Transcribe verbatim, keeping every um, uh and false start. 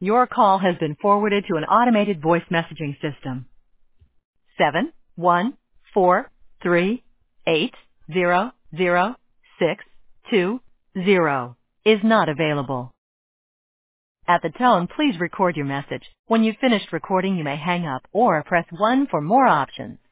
Your call has been forwarded to an automated voice messaging system. Seven one four three eight zero zero six two zero is not available. At the tone, please record your message. When you've finished recording, you may hang up or press one for more options.